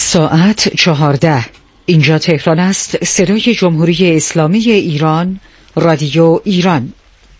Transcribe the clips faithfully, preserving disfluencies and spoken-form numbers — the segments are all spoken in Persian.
ساعت چهارده. اینجا تهران است. صدای جمهوری اسلامی ایران، رادیو ایران.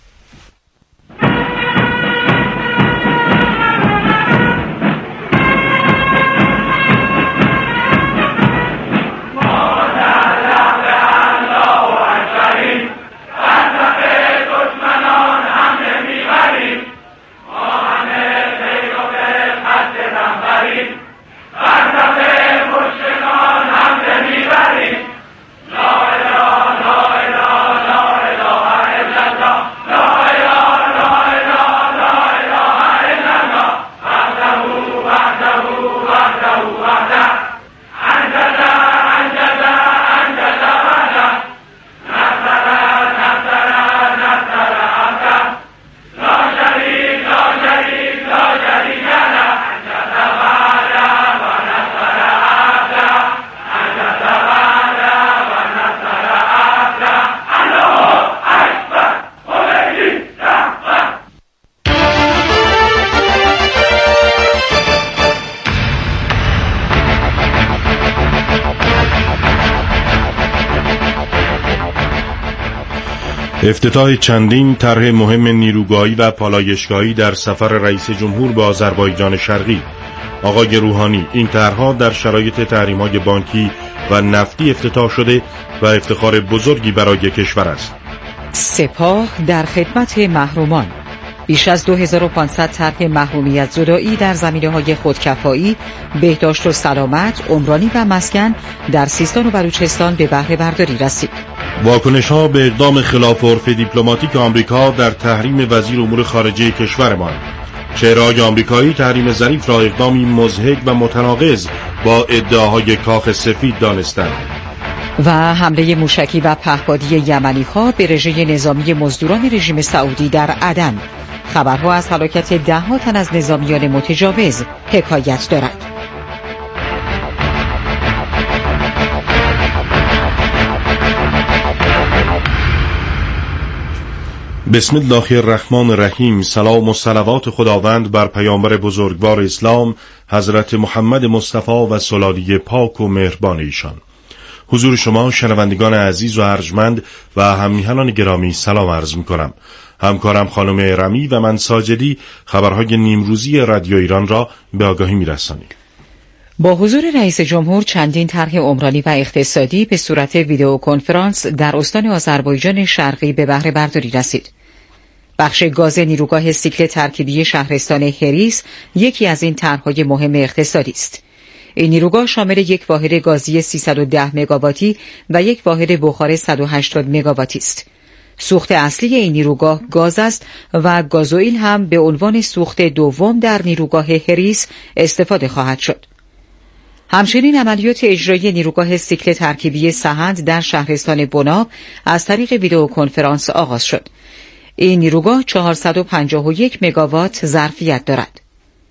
افتتاح چندین طرح مهم نیروگاهی و پالایشگاهی در سفر رئیس جمهور به آذربایجان شرقی. آقای روحانی، این طرح‌ها در شرایط تحریم‌های بانکی و نفتی افتتاح شده و افتخار بزرگی برای کشور است. سپاه در خدمت محرومان. بیش از دو هزار و پانصد طرح محرومیت زدایی در زمینه‌های خودکفایی، بهداشت و سلامت، عمرانی و مسکن در سیستان و بلوچستان به بهره برداری رسید. واکنش‌ها به اقدام خلاف عرف دیپلماتیک آمریکا در تحریم وزیر امور خارجه کشورمان. چهره‌های آمریکایی تحریم ظریف را اقدامی مضحک و متناقض با ادعاهای کاخ سفید دانستند. و حمله موشکی و پهپادی یمنی‌ها به رژه نظامی مزدوران رژیم سعودی در عدن. خبرها از هلاکت ده ها تن از نظامیان متجاوز حکایت دارد. بسم الله الرحمن الرحیم. سلام و صلوات خداوند بر پیامبر بزرگوار اسلام حضرت محمد مصطفی و سلالی پاک و مهربان ایشان. حضور شما شنوندگان عزیز و ارجمند و هممیهنان گرامی سلام عرض می‌کنم. همکارم خانم رمی و من ساجدی خبرهای نیمروزی رادیو ایران را به آگاهی می‌رسانیم. با حضور رئیس جمهور چندین طرح عمرانی و اقتصادی به صورت ویدئو کنفرانس در استان آذربایجان شرقی به بهره برداری رسید. بخش گاز نیروگاه سیکل ترکیبی شهرستان هریس یکی از این طرح‌های مهم اقتصادی است. این نیروگاه شامل یک واحد گازی سیصد و ده مگاواتی و یک واحد بخار صد و هشتاد مگاواتی است. سوخت اصلی این نیروگاه گاز است و گازوئیل هم به عنوان سوخت دوم در نیروگاه هریس استفاده خواهد شد. همچنین عملیات اجرایی نیروگاه سیکل ترکیبی سهند در شهرستان بناب از طریق ویدئو کنفرانس آغاز شد. این نیروگاه چهارصد و پنجاه و یک مگاوات ظرفیت دارد.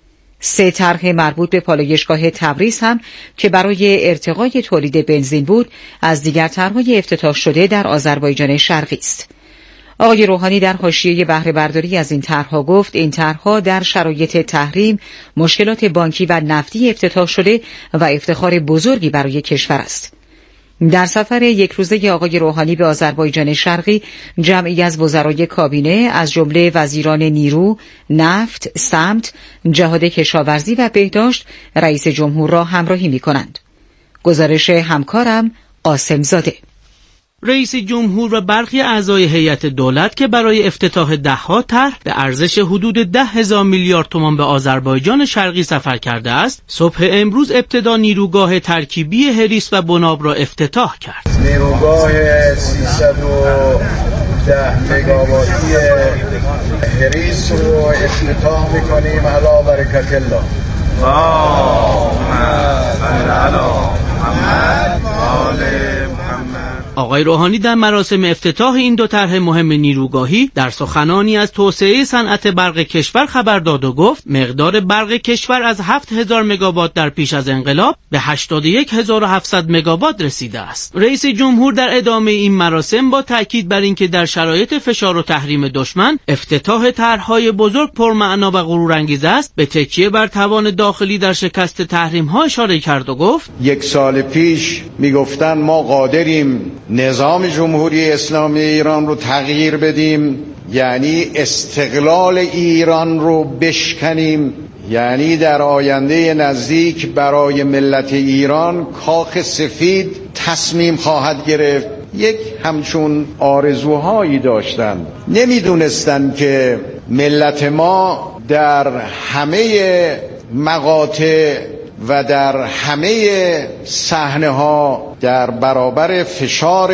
سه طرح مربوط به پالایشگاه تبریز هم که برای ارتقای تولید بنزین بود، از دیگر طرح‌های افتتاح شده در آذربایجان شرقی است. آقای روحانی در حاشیه بهره برداری از این طرح‌ها گفت این طرح‌ها در شرایط تحریم، مشکلات بانکی و نفتی افتتاح شده و افتخار بزرگی برای کشور است. در سفر یک روزه آقای روحانی به آذربایجان شرقی، جمعی از وزرای کابینه از جمله وزیران نیرو، نفت، سمت، جهاد کشاورزی و بهداشت رئیس جمهور را همراهی می‌کنند. گزارش همکارم قاسم زاده. رئیس جمهور و برخی اعضای هیئت دولت که برای افتتاح ده‌ها طرح به ارزش حدود ده هزار میلیارد تومان به آذربایجان شرقی سفر کرده است، صبح امروز ابتدا نیروگاه ترکیبی هریس و بناب را افتتاح کرد. نیروگاه سیصد و ده مگاواتی هریس رو افتتاح می‌کنیم. علی برکت الله. اللهم صل علی محمد و آل محمد. آقای آقای روحانی در مراسم افتتاح این دو طرح مهم نیروگاهی در سخنانی از توسعه صنعت برق کشور خبر داد و گفت مقدار برق کشور از هفت هزار مگاوات در پیش از انقلاب به هشتاد و یک هزار و هفتصد مگاوات رسیده است. رئیس جمهور در ادامه این مراسم با تاکید بر اینکه در شرایط فشار و تحریم دشمن افتتاح طرح‌های بزرگ پرمعنا و غرورانگیز است، به تکیه بر توان داخلی در شکست تحریم‌ها اشاره کرد و گفت یک سال پیش میگفتن ما قادریم نظام جمهوری اسلامی ایران رو تغییر بدیم، یعنی استقلال ایران رو بشکنیم، یعنی در آینده نزدیک برای ملت ایران کاخ سفید تصمیم خواهد گرفت. یک همچون آرزوهایی داشتن، نمیدونستن که ملت ما در همه مقاطع و در همه صحنه ها در برابر فشار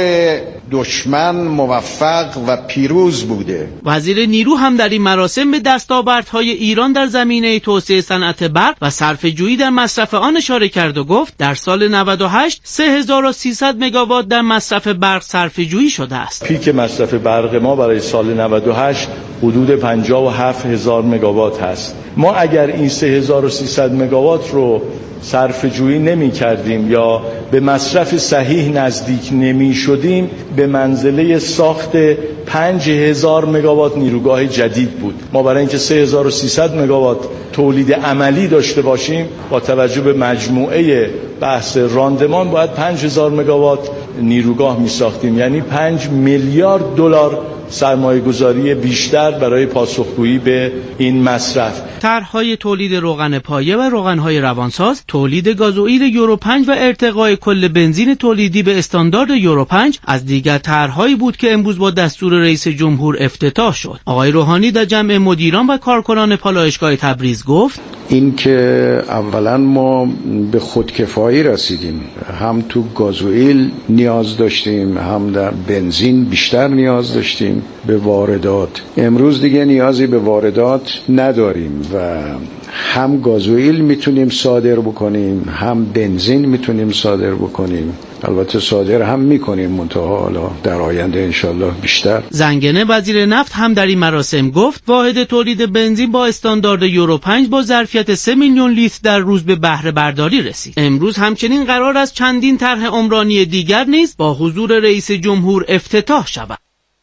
دشمن موفق و پیروز بوده. وزیر نیرو هم در این مراسم به دستاوردهای ایران در زمینه توسعه صنعت برق و صرفه‌جویی در مصرف آن اشاره کرد و گفت در سال نود و هشت سه هزار و سیصد مگاوات در مصرف برق صرفه‌جویی شده است. پیک مصرف برق ما برای سال نود و هشت حدود پنجاه و هفت هزار مگاوات هست. ما اگر این سه هزار و سیصد مگاوات رو صرف جویی نمی کردیم یا به مصرف صحیح نزدیک نمی شدیم، به منزله ساخت پنج هزار مگاوات نیروگاه جدید بود. ما برای اینکه سه هزار و سیصد مگاوات تولید عملی داشته باشیم، با توجه به مجموعه بحث راندمان باید پنج هزار مگاوات نیروگاه می ساختیم، یعنی پنج میلیارد دلار سرمایه گذاری بیشتر برای پاسخگویی به این مصرف. طرح‌های تولید روغن پایه و روغن‌های روانساز، تولید گازوئیل یورو پنج و ارتقای کل بنزین تولیدی به استاندارد یورو پنج از دیگر طرح‌هایی بود که امروز با دستور رئیس جمهور افتتاح شد. آقای روحانی در جمع مدیران و کارکنان پالایشگاه تبریز گفت این که اولا ما به خودکفایی رسیدیم، هم تو گازوئیل نیاز داشتیم، هم در بنزین بیشتر نیاز داشتیم به واردات. امروز دیگه نیازی به واردات نداریم و هم گازوئیل میتونیم صادر بکنیم، هم بنزین میتونیم صادر بکنیم. البته صادر هم میکنیم، منتها حالا در آینده انشالله بیشتر. زنگنه وزیر نفت هم در این مراسم گفت واحد تولید بنزین با استاندارد یورو پنج با ظرفیت سه میلیون لیتر در روز به بهره برداری رسید. امروز همچنین قرار است چندین طرح عمرانی دیگر نیز با حضور رئیس جمهور افتتاح شود.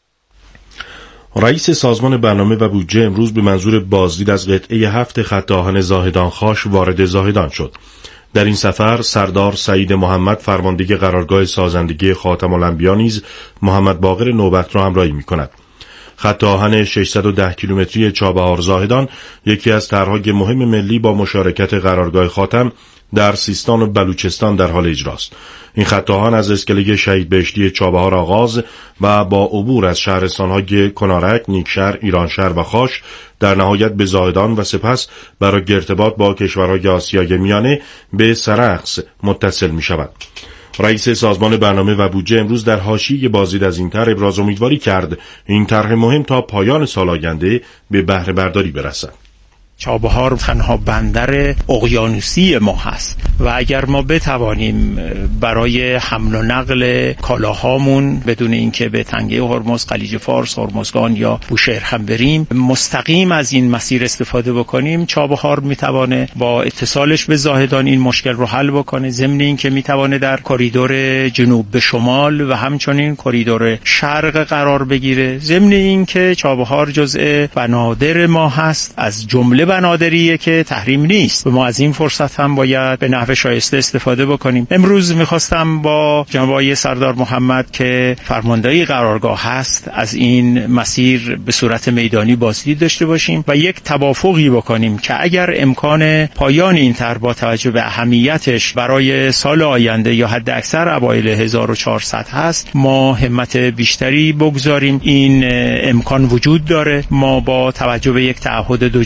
رئیس سازمان برنامه و بودجه امروز به منظور بازدید از قطعه هفت خط آهن زاهدان خاش وارد زاهدان شد. در این سفر سردار سعید محمد فرمانده قرارگاه سازندگی خاتم الانبیا نیز محمد باقر نوبخت را همراهی می‌کند. خط آهن ششصد و ده کیلومتری چابهار زاهدان یکی از طرح‌های مهم ملی با مشارکت قرارگاه خاتم در سیستان و بلوچستان در حال اجراست. این خط آهن از اسکله شهید بهشتی چابهار آغاز و با عبور از شهرستان‌های کنارک، نیکشهر، ایرانشهر و خاش در نهایت به زاهدان و سپس برای ارتباط با کشورهای آسیای میانه به سرخس متصل می‌شود. رئیس سازمان برنامه و بودجه امروز در حاشیه بازدید از این طرح ابراز امیدواری کرد این طرح مهم تا پایان سال آینده به بهره برداری برسد. چابهار تنها بندر اقیانوسی ما هست و اگر ما بتوانیم برای حمل و نقل کالاهامون بدون اینکه به تنگه هرمز، خلیج فارس، هرمزگان یا بوشهر هم بریم، مستقیم از این مسیر استفاده بکنیم، چابهار میتوانه با اتصالش به زاهدان این مشکل رو حل بکنه، ضمن اینکه میتوانه در کریدور جنوب به شمال و همچنین کریدور شرق قرار بگیره، ضمن اینکه چابهار جزء بنادر ما هست، از جمله بنادریه که تحریم نیست و ما از این فرصت هم باید به نحو شایسته استفاده بکنیم. امروز میخواستم با جناب آقای سردار محمد که فرماندهی قرارگاه هست از این مسیر به صورت میدانی بازدید داشته باشیم و یک توافقی بکنیم که اگر امکان پایان این طرح با توجه به اهمیتش برای سال آینده یا حد اکثر اوایل هزار و چهارصد هست، ما همت بیشتری بگذاریم. این امکان وجود داره. ما با توجه به یک تعهد دو جانبه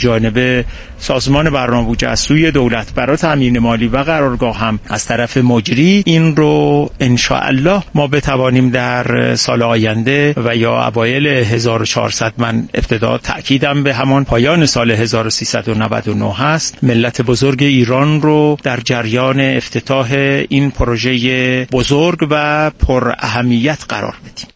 سازمان برنامه بودجه از سوی دولت برای تامین مالی و قرارگاه هم از طرف مجری، این رو ان شاء الله ما بتوانیم در سال آینده و یا اوایل هزار و چهارصد، من ابتدا تأکیدم به همان پایان سال هزار و سیصد و نود و نه هست، ملت بزرگ ایران رو در جریان افتتاح این پروژه بزرگ و پر اهمیت قرار بدیم.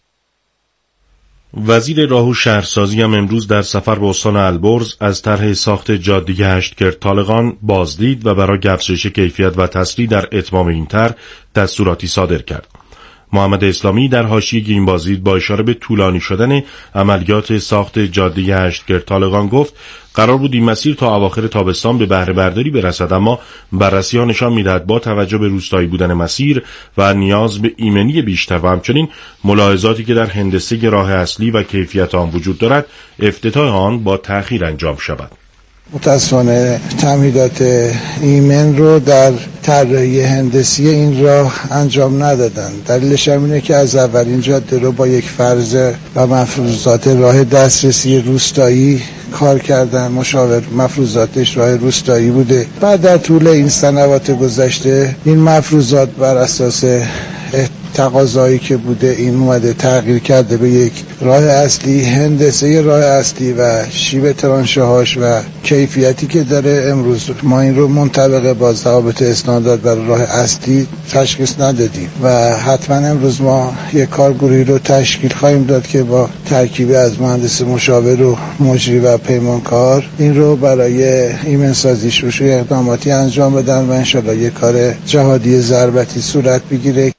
وزیر راه و شهرسازی هم امروز در سفر به استان البرز از طرح ساخت جاده هشتگرد طالقان بازدید و برای افزایش کیفیت و تسریع در اتمام این طرح دستوراتی صادر کرد. محمد اسلامی در حاشیه این بازدید با اشاره به طولانی شدن عملیات ساخت جاده هشتگرد طالقان گفت قرار بود این مسیر تا اواخر تابستان به بهره برداری برسد، اما بررسی ها نشان می‌دهد با توجه به روستایی بودن مسیر و نیاز به ایمنی بیشتر و همچنین ملاحظاتی که در هندسه راه اصلی و کیفیت آن وجود دارد، افتتاح آن با تأخیر انجام شود. متاسفانه تمهیدات ایمن رو در طراحی هندسی این راه انجام ندادن. دلیلش هم اینه که از اول این جاده رو با یک فرض و مفروضات راه دسترسی روستایی کار کردن. مشاور مفروضاتش راه روستایی بوده. بعد در طول این سنوات گذشته این مفروضات بر اساس تقاضایی که بوده این اومده تغییر کرده به یک راه اصلی. هندسه راه اصلی و شیب ترانشه هاش و کیفیتی که داره امروز ما این رو منطبق با ضوابط استاندارد برای راه اصلی تشخیص ندادیم و حتما امروز ما یک کارگروهی رو تشکیل خواهیم داد که با ترکیب از مهندس مشاور و مجری و پیمانکار این رو برای ایمنسازیش روش اقداماتی انجام بدن و انشالله یک کار جهادی ضربتی صورت بگیره.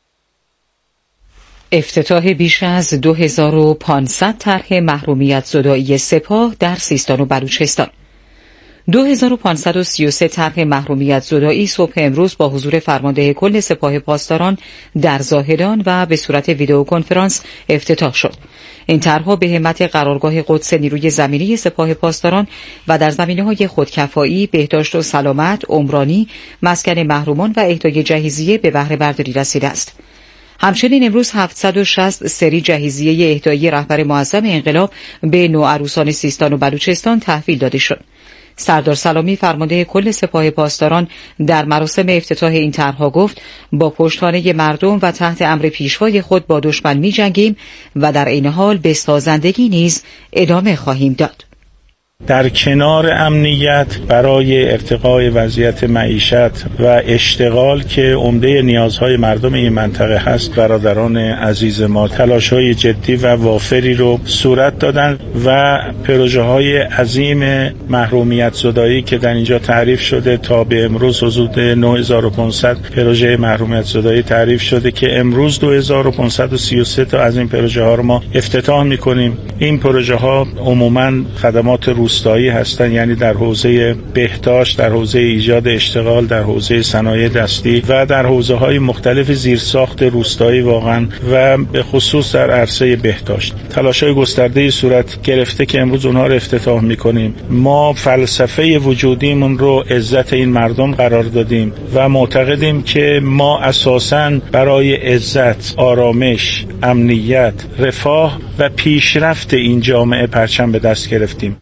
افتتاح بیش از دو هزار و پانصد طرح محرومیت زدایی سپاه در سیستان و بلوچستان. دو هزار و پانصد و سی و سه طرح محرومیت زدایی صبح امروز با حضور فرمانده کل سپاه پاسداران در زاهدان و به صورت ویدئو کنفرانس افتتاح شد. این طرح‌ها به همت قرارگاه قدس نیروی زمینی سپاه پاسداران و در زمینه‌های خودکفایی، بهداشت و سلامت، عمرانی، مسکن محرومان و اهدای جهیزیه به بهره برداری رسیده است. همچنین امروز هفتصد و شصت سری جهیزیه اهدایی رهبر معظم انقلاب به نوعروسان سیستان و بلوچستان تحویل داده شد. سردار سلامی فرمانده کل سپاه پاسداران در مراسم افتتاح این طرح‌ها گفت با پشتوانه مردم و تحت امر پیشوای خود با دشمن می‌جنگیم و در عین حال به سازندگی نیز ادامه خواهیم داد. در کنار امنیت برای ارتقای وضعیت معیشت و اشتغال که عمده نیازهای مردم این منطقه هست، برادران عزیز ما تلاش‌های جدی و وافری رو صورت دادن و پروژه‌های عظیم محرومیت زدایی که در اینجا تعریف شده تا به امروز حدود نه هزار و پانصد پروژه محرومیت زدایی تعریف شده که امروز دو هزار و پانصد و سی و سه تا از این پروژه‌ها رو ما افتتاح می‌کنیم. این پروژه‌ها عموماً خدمات روستایی هستند، یعنی در حوزه بهداشت، در حوزه ایجاد اشتغال، در حوزه صنایع دستی و در حوزه‌های مختلف زیرساخت روستایی واقعا و به خصوص در عرصه بهداشت. تلاش‌های گسترده‌ای صورت گرفته که امروز اونها رو افتتاح می‌کنیم. ما فلسفه وجودیمون رو عزت این مردم قرار دادیم و معتقدیم که ما اساساً برای عزت، آرامش، امنیت، رفاه و پیشرفت این جامعه پرچم به دست گرفتیم.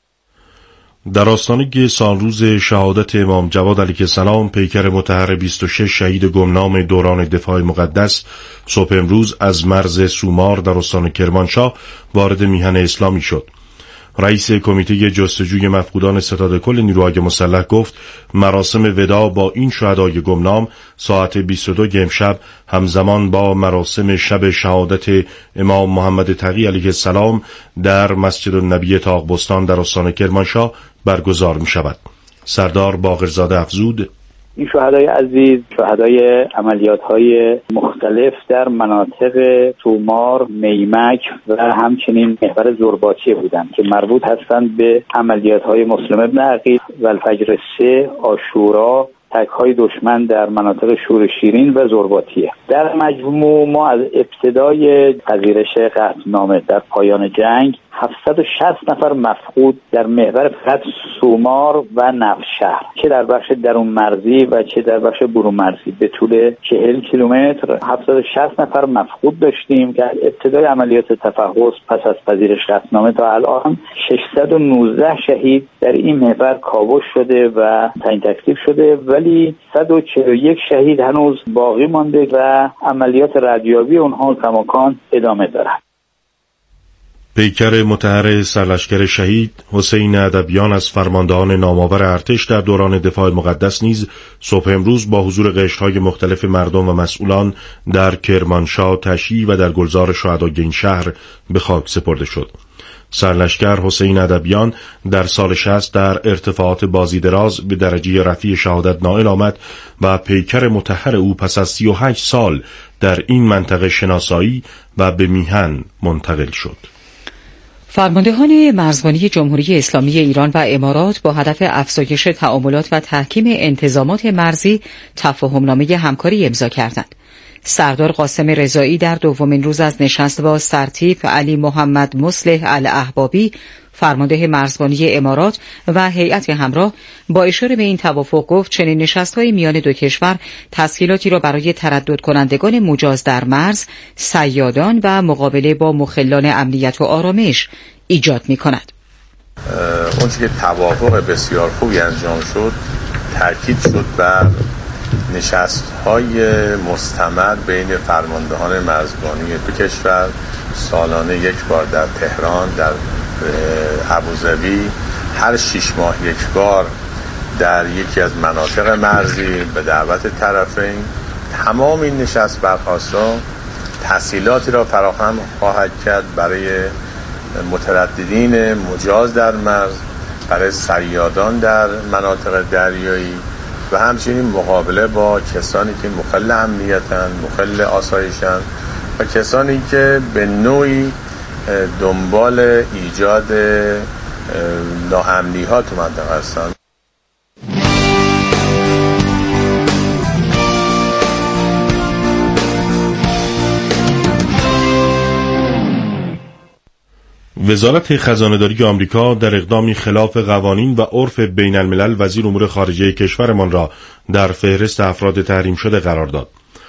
در آستانه سالروز شهادت امام جواد علیه السلام، پیکر مطهر بیست و شش شهید گمنام دوران دفاع مقدس صبح امروز از مرز سومار در استان کرمانشاه وارد میهن اسلامی شد. رئیس کمیته جستجوی مفقودان ستاد کل نیروهای مسلح گفت مراسم وداع با این شهدای گمنام ساعت بیست و دو امشب همزمان با مراسم شب شهادت امام محمد تقی علیه السلام در مسجد النبی تاقبستان در استان کرمانشاه برگزار می شود. سردار باقرزاده افزود: این شهدای عزیز شهدای عملیات‌های مختلف در مناطق سومار، میمک و همچنین محور زرباچیه بودند که مربوط هستند به عملیات‌های مسلم ابن عقیل و الفجر سه، عاشورا، تک‌های دشمن در مناطق شور شیرین و زرباطیه. در مجموع ما از ابتدای پذیرش قطعنامه در پایان جنگ هفتصد و شصت نفر مفقود در محور فقط سومار و نفشهر، چه در بخش درون مرزی و چه در بخش برون مرزی به طول چهل کیلومتر هفتصد و شصت نفر مفقود داشتیم که ابتدای عملیات تفحص پس از پذیرش قطعنامه تا الان ششصد و نوزده شهید در این محور کاوش شده و تعیین تکلیف شده، ولی صد و چهل و یک شهید هنوز باقی مانده و عملیات ردیابی اونها کماکان ادامه دارد. پیکر مطهر سرلشکر شهید حسین ادبیان از فرماندهان نامآور ارتش در دوران دفاع مقدس نیز صبح امروز با حضور قشرهای مختلف مردم و مسئولان در کرمانشاه تشییع و در گلزار شهدای این شهر به خاک سپرده شد. سرلشکر حسین ادبیان در سال شصت در ارتفاعات بازی دراز به درجه رفیع شهادت نائل آمد و پیکر مطهر او پس از سی و هشت سال در این منطقه شناسایی و به میهن منتقل شد. فرماندهان مرزبانی جمهوری اسلامی ایران و امارات با هدف افزایش تعاملات و تحکیم انتظامات مرزی تفاهمنامه همکاری امضا کردند. سردار قاسم رضایی در دومین روز از نشست با سرتیپ علی محمد مصلح الاحبابی فرمانده مرزبانی امارات و هیئت همراه با اشاره به این توافق گفت چنین نشست‌های میان دو کشور تسهیلاتی را برای تردد کنندگان مجاز در مرز، صیادان و مقابله با مخلان امنیت و آرامش ایجاد می‌کند. اون که توافق بسیار خوبی انجام شد تاکید شد بر نشست‌های مستمر بین فرماندهان مرزبانی دو کشور سالانه یک بار در تهران، در ابوظبی، هر شش ماه یک بار در یکی از مناطق مرزی به دعوت طرفین. تمام این نشست برخاست‌ها تسهیلاتی را فراهم خواهد کرد برای مترددین مجاز در مرز، برای صیادان در مناطق دریایی و همچنین مقابله با کسانی که مخل امنیتن، مخل آسایشن و کسانی که به نوعی دنبال ایجاد ناامنی ها تو منطقه هستند. وزارت خزانه‌داری آمریکا در اقدامی خلاف قوانین و عرف بین الملل وزیر امور خارجه کشورمان را در فهرست افراد تحریم شده قرار داد.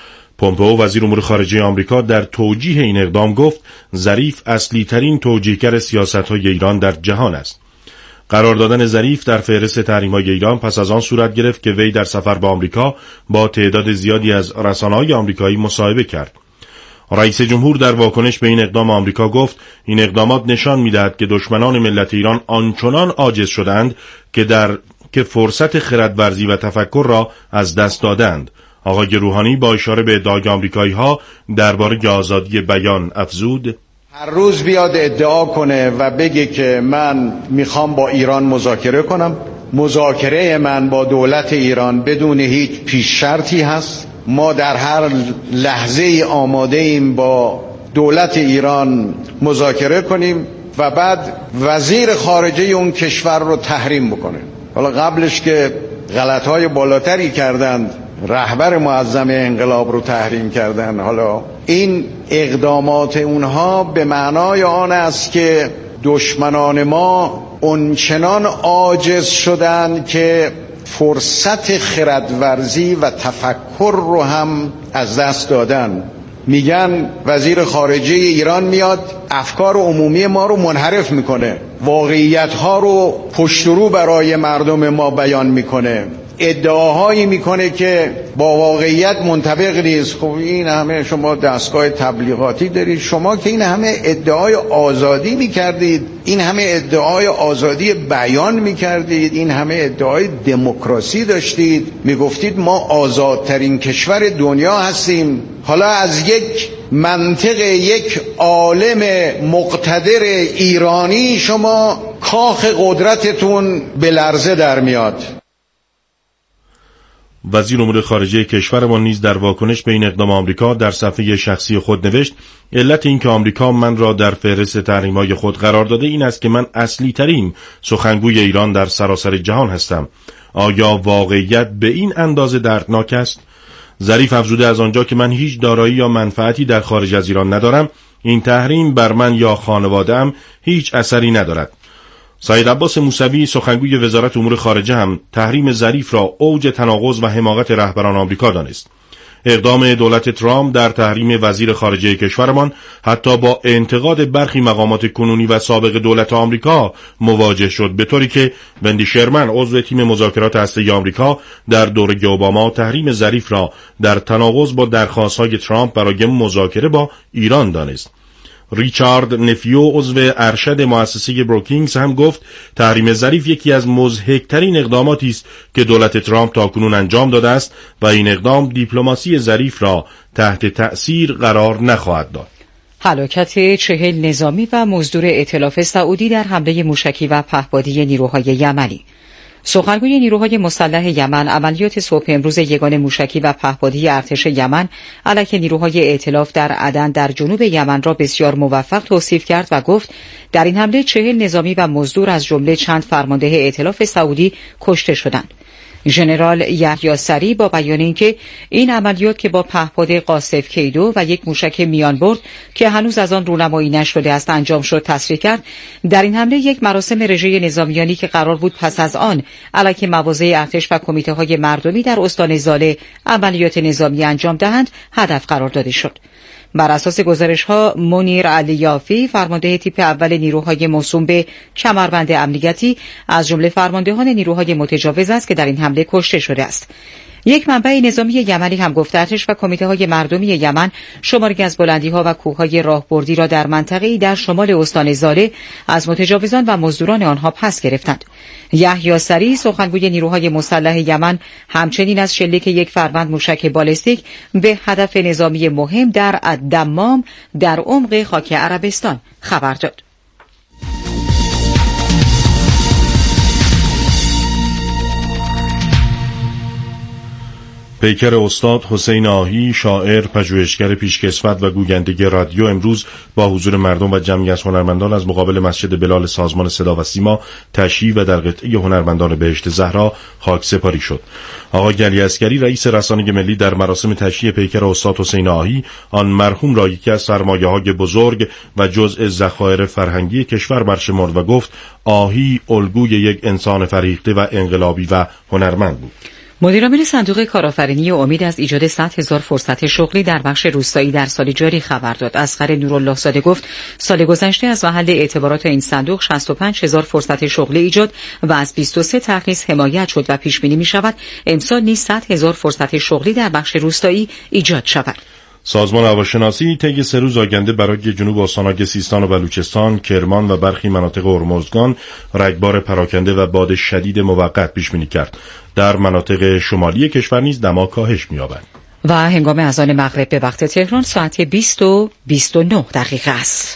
پومپئو وزیر امور خارجه آمریکا در توجیه این اقدام گفت ظریف اصلی ترین توجیهگر سیاست‌های ایران در جهان است. قرار دادن ظریف در فهرست تحریم‌های ایران پس از آن صورت گرفت که وی در سفر به آمریکا با تعداد زیادی از رسانه‌های آمریکایی مصاحبه کرد. رئیس جمهور در واکنش به این اقدام آمریکا گفت این اقدامات نشان می‌دهد که دشمنان ملت ایران آنچنان عاجز شدند که در که فرصت خردورزی و تفکر را از دست دادند. آقای روحانی با اشاره به ادعای آمریکایی‌ها درباره آزادی بیان افزود: هر روز بیاد ادعا کنه و بگه که من میخوام با ایران مذاکره کنم، مذاکره من با دولت ایران بدون هیچ پیش شرطی هست، ما در هر لحظه ای آماده ایم با دولت ایران مذاکره کنیم و بعد وزیر خارجه اون کشور رو تحریم بکنه. حالا قبلش که غلطهای بالاتری کردند، رهبر معظم انقلاب رو تحریم کردن، حالا این اقدامات اونها به معنای آن است که دشمنان ما اونچنان عاجز شدند که فرصت خردورزی و تفکر رو هم از دست دادن. میگن وزیر خارجه ایران میاد افکار عمومی ما رو منحرف میکنه، واقعیت ها رو پشت رو برای مردم ما بیان میکنه، ادعاهایی میکنه که با واقعیت منطبق نیست. خب این همه شما دستگاه تبلیغاتی دارید، شما که این همه ادعای آزادی میکردید، این همه ادعای آزادی بیان میکردید، این همه ادعای دموکراسی داشتید، میگفتید ما آزادترین کشور دنیا هستیم، حالا از یک منطق یک عالم مقتدر ایرانی شما کاخ قدرتتون به لرزه در میاد. وزیر امور خارجه کشورمان نیز در واکنش به این اقدام آمریکا در صفحه شخصی خود نوشت: علت این که آمریکا من را در فهرست تحریم‌های خود قرار داده این است که من اصلی ترین سخنگوی ایران در سراسر جهان هستم. آیا واقعیت به این اندازه دردناک است؟ ظریف افزوده از آنجا که من هیچ دارایی یا منفعتی در خارج از ایران ندارم، این تحریم بر من یا خانواده‌ام هیچ اثری ندارد. سید عباس موسوی سخنگوی وزارت امور خارجه هم تحریم ظریف را اوج تناقض و حماقت رهبران آمریکا دانست. اقدام دولت ترامپ در تحریم وزیر خارجه کشورمان حتی با انتقاد برخی مقامات کنونی و سابق دولت آمریکا مواجه شد، به طوری که وندی شرمن عضو تیم مذاکرات هسته‌ای آمریکا در دوره اوباما تحریم ظریف را در تناقض با درخواست‌های ترامپ برای مذاکره با ایران دانست. ریچارد نفیو عضو ارشد مؤسسه بروکینگز هم گفت تحریم ظریف یکی از مضحک‌ترین اقداماتی است که دولت ترامپ تاکنون انجام داده است و این اقدام دیپلماسی ظریف را تحت تأثیر قرار نخواهد داد. هلاکت چهل نظامی و مزدور ائتلاف سعودی در حمله موشکی و پهپادی نیروهای یمنی. سخنگوی نیروهای مسلح یمن عملیات صبح امروز یگان موشکی و پهپادی ارتش یمن علیه نیروهای ائتلاف در عدن در جنوب یمن را بسیار موفق توصیف کرد و گفت در این حمله چهل نظامی و مزدور از جمله چند فرمانده ائتلاف سعودی کشته شدند. ژنرال یحیی سری با بیان اینکه این عملیات که با پهپاد قاصف کیدو و یک موشک میان برد که هنوز از آن رونمایی نشده است انجام شد تصریح کرد در این حمله یک مراسم رژه نظامیانی که قرار بود پس از آن علیه مواضع ارتش و کمیته های مردمی در استان زاله عملیات نظامی انجام دهند هدف قرار داده شد. بر اساس گزارش‌ها منیر علیافی فرمانده تیپ اول نیروهای موسوم به کمربند امنیتی از جمله فرماندهان نیروهای متجاوز است که در این حمله کشته شده است. یک منبع نظامی یمنی هم گفته ارتش و کمیته‌های مردمی یمن شماری از بلندی‌ها و کوه‌های راهبردی را در منطقه‌ای در شمال استان زاله از متجاوزان و مزدوران آنها پس گرفتند. یحیی سری سخنگوی نیروهای مسلح یمن همچنین از شلیک یک فروند موشک بالستیک به هدف نظامی مهم در الدمام در عمق خاک عربستان خبر داد. پیکر استاد حسین آهی، شاعر، پژوهشگر پیشکسوت و گوینده رادیو، امروز با حضور مردم و جمعی از هنرمندان از مقابل مسجد بلال سازمان صدا و سیما تشییع و در قطعه هنرمندان بهشت زهرا خاک سپاری شد. آقای گلی عسکری رئیس رسانه ملی در مراسم تشییع پیکر استاد حسین آهی آن مرحوم را یکی از سرمایه‌های بزرگ و جزء ذخایر فرهنگی کشور برشمرد و گفت آهی الگوی یک انسان فریخته و انقلابی و هنرمند بود. مدیرعامل صندوق کارآفرینی امید از ایجاد صد هزار فرصت شغلی در بخش روستایی در سال جاری خبر داد. اصغر نورالله زاده گفت سال گذشته از محل اعتبارات این صندوق شصت و پنج هزار فرصت شغلی ایجاد و از بیست و سه طرح نیز حمایت شد و پیش بینی می شود امسال نیز صد هزار فرصت شغلی در بخش روستایی ایجاد شود. سازمان هواشناسی طی سه روز آینده برای جنوب استان‌های سیستان و بلوچستان، کرمان و برخی مناطق هرمزگان رگبار پراکنده و باد شدید موقت پیش بینی کرد. در مناطق شمالی کشور نیز دما کاهش می‌یابد. و هنگام اذان مغرب به وقت تهران ساعت بیست و بیست و نه دقیقه است.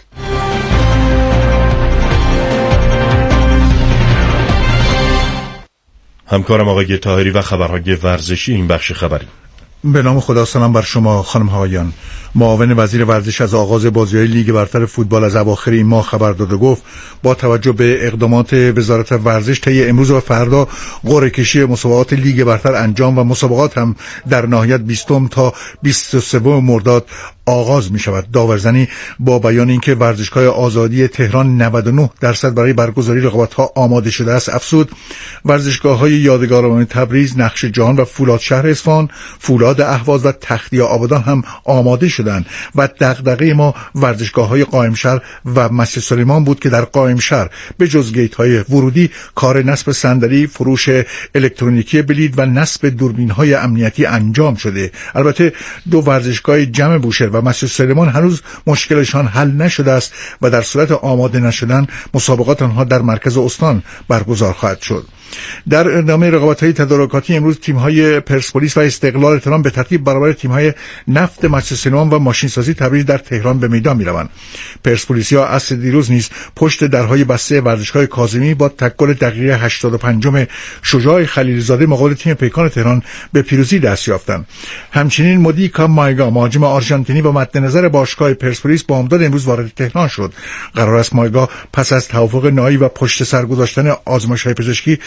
همکارم آقای طاهری و خبرهای ورزشی این بخش خبری. به نام خدا، سلام بر شما خانم هایان. معاون وزیر ورزش از آغاز بازی‌های لیگ برتر فوتبال از اواخر این ماه خبر داد و گفت با توجه به اقدامات وزارت ورزش طی امروز و فردا قرعه کشی مسابقات لیگ برتر انجام و مسابقات هم در ناحیت بیستم تا بیست و سوم مرداد آغاز می شود. داورزنی با بیان اینکه ورزشگاه آزادی تهران نود و نه درصد برای برگزاری رقابت‌ها آماده شده است افزود ورزشگاه‌های یادگاران تبریز، نقش جهان و فولاد شهر اصفهان، فولاد اهواز و تختیا آبادان هم آماده شدند و دغدغه ما ورزشگاه‌های قائمشهر و مسجد سلیمان بود که در قائمشهر به جز گیت‌های ورودی کار نصب صندلی، فروش الکترونیکی بلید و نصب دوربین‌های امنیتی انجام شده. البته دو ورزشگاه جمع بوشهر و مسجد سلیمان هنوز مشکلشان حل نشده است و در صورت آماده نشدن مسابقات آنها در مرکز استان برگزار خواهد شد. در ادامه رقابت‌های تدارکاتی امروز تیم‌های پرسپولیس و استقلال تهران به ترتیب برابر تیم‌های نفت مسجد سلیمان و ماشینسازی تبریز در تهران به میدان می‌روند. پرسپولیسیا از دیروز نیز پشت درهای بسته ورزشگاه کاظمی با تکل دقیقه هشتاد و پنج شجاع خلیلزاده مقابل تیم پیکان تهران به پیروزی دست یافتند. همچنین مودیکا مایگا مهاجم آرژانتینی و مد نظر باشگاه پرسپولیس با امداد امروز وارد تهران شد. قرار است مایگا پس از توافق نهایی و پشت سر گذاشتن آزمایش‌های پزشکی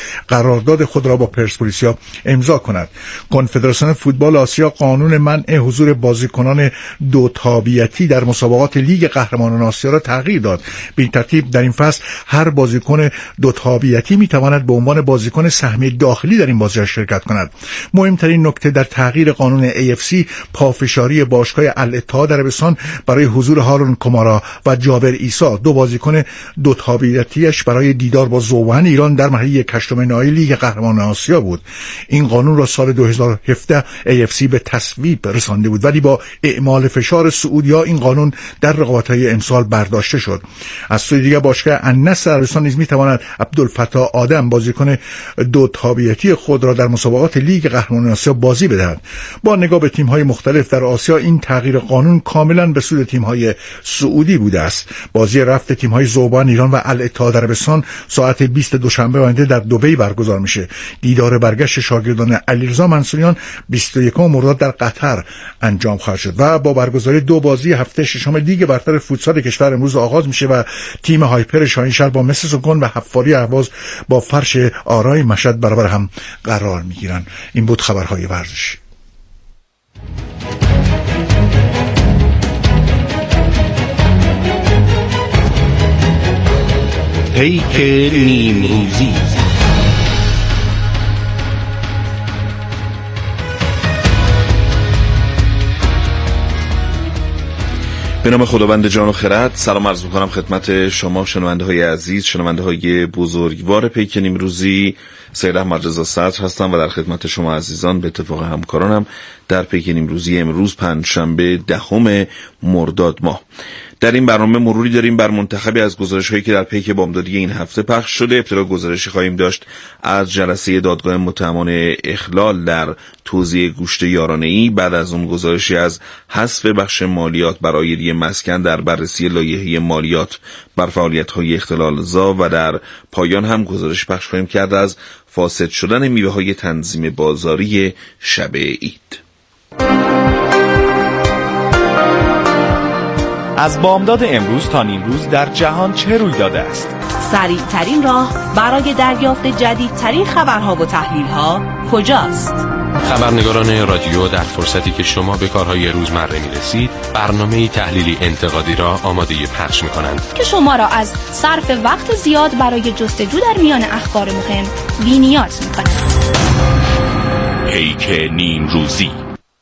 قرارداد خود را با پرسپولیسیا امضا کند. کنفدراسیون فوتبال آسیا قانون منع حضور بازیکنان دو تابعیتی در مسابقات لیگ قهرمانان آسیا را تغییر داد. به این ترتیب در این فصل هر بازیکن دو تابعیتی میتواند به عنوان بازیکن سهمی داخلی در این بازی‌ها شرکت کند. مهمترین نکته در تغییر قانون ای اف سی پافشاری باشگاه الاتحاد عربستان برای حضور هارون کمارا و جابر عیسی، دو بازیکن دو تابعیتیش برای دیدار با زوبان ایران در مرحله هشتم نهایی لیگ قهرمانان آسیا بود. این قانون را سال دو هزار و هفده ای اف سی به تصویب رسانده بود، ولی با اعمال فشار سعودی‌ها این قانون در رقابت‌های امسال برداشته شد. از سوی دیگر باشگاه النصر عربستان نیز می‌تواند عبدالفتاح آدم بازیکن دو تابعیتی خود را در مسابقات لیگ قهرمانان آسیا بازی بدهد. با نگاه به تیم‌های مختلف در آسیا این تغییر قانون کاملاً به سود تیم‌های سعودی بوده است. بازی رفت تیم‌های ذوبان ایران و الاتحاد عربستان ساعت بیست دوشنبه آینده در دبی برگزار میشه. دیدار برگشت شاگردان علیرضا منصوریان بیست و یکم مرداد در قطر انجام خواهد شد و با برگزاری دو بازی هفته ششم لیگ برتر فوتسال کشور امروز آغاز میشه و تیم هایپر شاهینشهر با مس سکون و حفاری اهواز با فرش آرای مشهد برابر هم قرار میگیرن. این بود خبرهای ورزشی. پیک نیمروزی. به نام خداوند جان و خرد سلام عرض می‌کنم خدمت شما شنونده های عزیز، شنونده های بزرگوار پیک نیمروزی. سید احمد رضا صدر هستم و در خدمت شما عزیزان به اتفاق همکارانم در پیک نیمروزی امروز پنجشنبه دهم مرداد ماه. در این برنامه مروری داریم بر منتخبی از گزارش‌هایی که در پیک بامدادی این هفته پخش شده. ابتدا گزارشی خواهیم داشت از جلسه دادگاه متهمان اخلال در توزیع گوشت یارانه‌ای، بعد از اون گزارشی از حذف بخش مالیات بر عایدی مسکن در بررسی لایحه مالیات بر فعالیت‌های اختلال‌زا و در پایان هم گزارش پخش خواهیم کرد از فاسد شدن میوه‌های تنظیم بازاری شب عید. از بامداد امروز تا نیمروز در جهان چه روی داده است؟ سریع ترین راه برای دریافت جدیدترین خبرها و تحلیل‌ها کجاست؟ خبرنگاران رادیو در فرصتی که شما به کارهای روزمره می‌رسید، برنامه‌ای تحلیلی انتقادی را آماده پخش می‌کنند که شما را از صرف وقت زیاد برای جستجو در میان اخبار مهم بی‌نیاز می‌کند. پیک نیمروزی.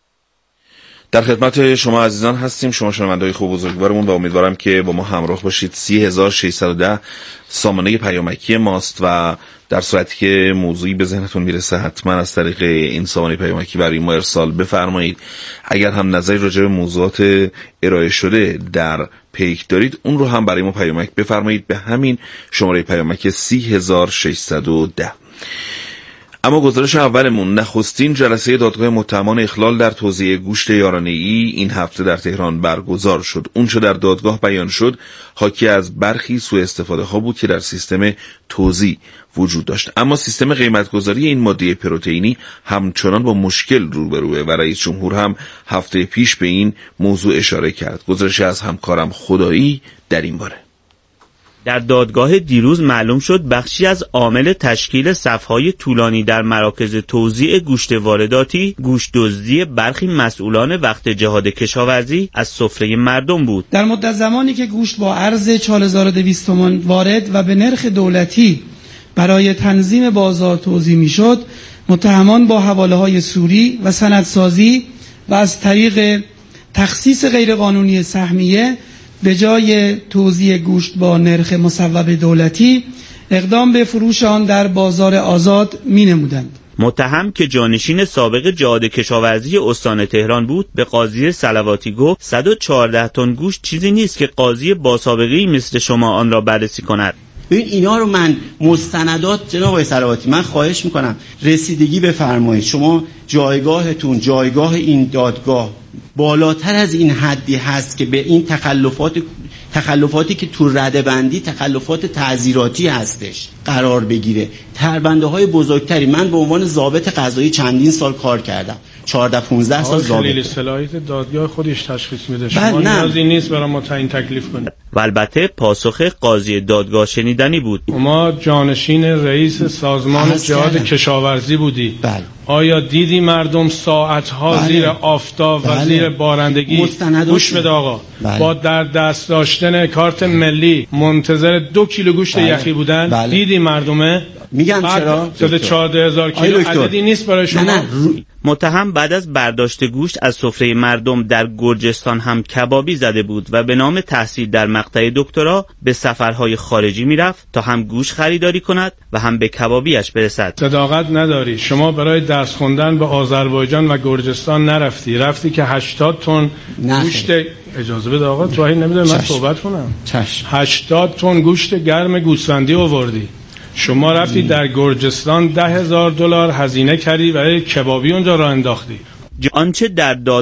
در خدمت شما عزیزان هستیم، شما شنونده‌های خوب بزرگوارمون، و امیدوارم که با ما همراه باشید. سی هزار و ششصد و ده سامانه پیامکی ماست و در صورتی که موضوعی به ذهنتون میرسه حتما از طریق این سامانه پیامکی برای ما ارسال بفرمایید. اگر هم نظری راجع به موضوعات ارائه شده در پیک دارید اون رو هم برای ما پیامک بفرمایید به همین شماره پیامک سی هزار و ششصد و ده. اما گزارش اولمون، نخستین جلسه دادگاه متهمان اخلال در توزیع گوشت یارانه‌ای این هفته در تهران برگزار شد. اونچه در دادگاه بیان شد حاکی از برخی سوء استفاده ها بود که در سیستم توزیع وجود داشت. اما سیستم قیمتگذاری این ماده پروتئینی همچنان با مشکل روبروه و رئیس جمهور هم هفته پیش به این موضوع اشاره کرد. گزارش از همکارم خدایی در این باره. در دادگاه دیروز معلوم شد بخشی از عامل تشکیل صف‌های طولانی در مراکز توزیع گوشت وارداتی، گوشت دزدی برخی مسئولان وقت جهاد کشاورزی از سفره مردم بود. در مدت زمانی که گوشت با عرض چهار هزار و دویست تومان وارد و به نرخ دولتی برای تنظیم بازار توزیع میشد، متهمان با حواله‌های سوری و سندسازی و از طریق تخصیص غیرقانونی سهمیه به جای توزیع گوشت با نرخ مصوب دولتی اقدام به فروش آن در بازار آزاد می نمودند. متهم که جانشین سابق جهاد کشاورزی استان تهران بود به قاضی صلواتی گفت صد و چهارده تن گوشت چیزی نیست که قاضی با سابقه‌ای مثل شما آن را بررسی کند. ببین اینا رو من مستندات جناب آقای صلواتی من خواهش میکنم رسیدگی بفرمایید. شما جایگاهتون جایگاه این دادگاه بالاتر از این حدی هست که به این تخلفات تخلفاتی که تو رده‌بندی تخلفات تعزیراتی هستش قرار بگیره. تربنده های بزرگتری، من به عنوان ضابط قضایی چندین سال کار کردم، چهارده پانزده سال ضابط. خیلی صلاحیت دادگاه خودش تشخیص میده. بله شما نه. نیازی نیست برای ما تعیین تکلیف کنید. و البته پاسخ قاضی دادگاه شنیدنی بود. ما جانشین رئیس سازمان جهاد کشاورزی بودی. بله. آیا دیدی مردم ساعتها بله. زیر آفتاب بله. و زیر بارندگی گوش بده آقا بله. با در دست داشتن کارت ملی منتظر دو کیلو گوشت بله. یخی بودن بله. دیدی مردمه؟ میگم چرا؟ شده چهارده هزار کیلو عددی نیست برای شما. نه نه. متهم بعد از برداشت گوشت از سفره مردم در گرجستان هم کبابی زده بود و به نام تحصیل در مقطع دکترا به سفرهای خارجی میرفت تا هم گوشت خریداری کند و هم به کبابیش برسد. صداقت نداری. شما برای درس خوندن به آذربایجان و گرجستان نرفتی، رفتی که هشتاد تن گوشت اجازه بده آقا تو نمیدونم من صحبت کنم. چشم. هشتاد تن گوشت گرم گوسفندی آوردی. شما رفتی در گرجستان ده هزار دلار هزینه کردی و کبابی اونجا راه انداختی. آنچه در داد